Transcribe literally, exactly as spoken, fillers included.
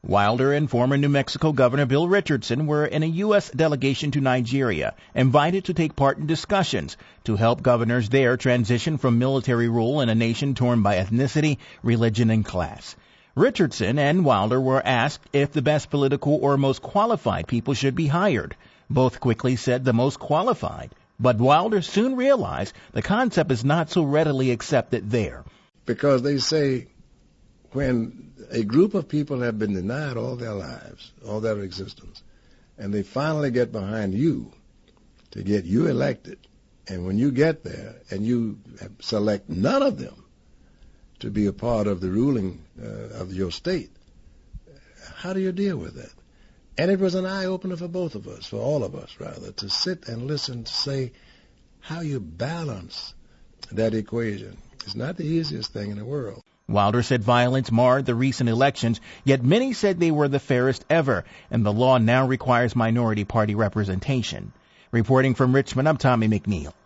Wilder and former New Mexico Governor Bill Richardson were in a U S delegation to Nigeria, invited to take part in discussions to help governors there transition from military rule in a nation torn by ethnicity, religion, and class. Richardson and Wilder were asked if the best political or most qualified people should be hired. Both quickly said the most qualified, but Wilder soon realized the concept is not so readily accepted there. Because they say when a group of people have been denied all their lives, all their existence, and they finally get behind you to get you elected, and when you get there and you select none of them to be a part of the ruling uh, of your state, how do you deal with that? And it was an eye-opener for both of us, for all of us, rather, to sit and listen to say how you balance that equation. It's not the easiest thing in the world. Wilder said violence marred the recent elections, yet many said they were the fairest ever, and the law now requires minority party representation. Reporting from Richmond, I'm Tommy McNeil.